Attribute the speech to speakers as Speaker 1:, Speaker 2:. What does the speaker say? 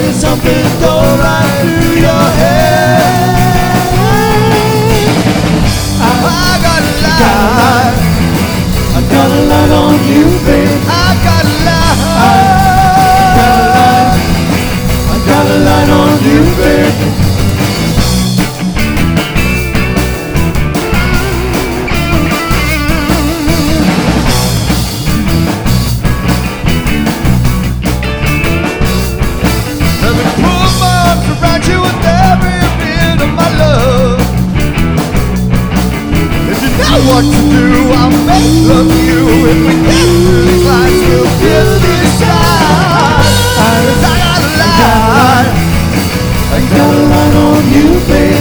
Speaker 1: something go right through your head. I got a lie. I got a lie on you, babe. I got a lie. I got a lie on you, babe. What to do, I'll make love you. If we get through these lines, we'll get this time. I got a lie. I got a lie on you, babe.